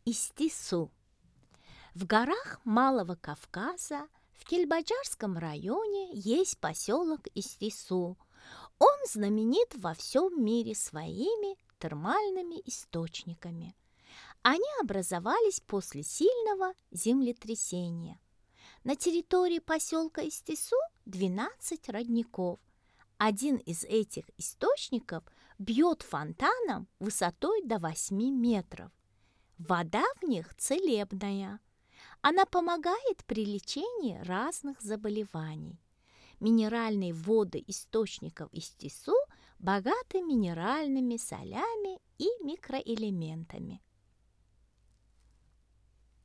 Истису. В горах Малого Кавказа в Кельбаджарском районе есть поселок Истису. Он знаменит во всем мире своими термальными источниками. Они образовались после сильного землетрясения. На территории поселка Истису 12 родников. Один из этих источников бьет фонтаном высотой до 8 метров. Вода в них целебная. Она помогает при лечении разных заболеваний. Минеральные воды источников Истису богаты минеральными солями и микроэлементами.